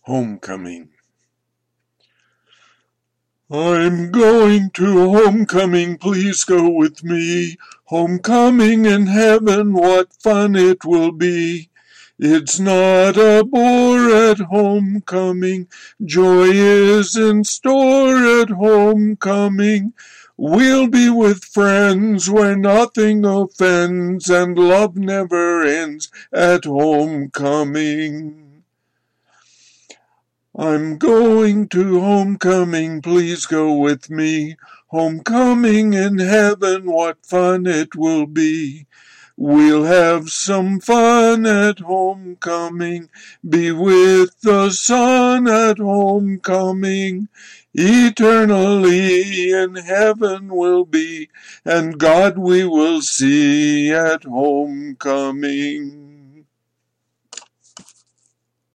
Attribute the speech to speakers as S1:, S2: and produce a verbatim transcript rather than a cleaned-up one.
S1: Homecoming. I'm going to homecoming, please go with me. Homecoming in heaven, what fun it will be. It's not a bore at homecoming, joy is in store at homecoming. We'll be with friends where nothing offends and love never ends at homecoming. I'm going to homecoming, please go with me. Homecoming in heaven, what fun it will be. We'll have some fun at homecoming, be with the sun at homecoming. Eternally in heaven we'll be, and God we will see at homecoming.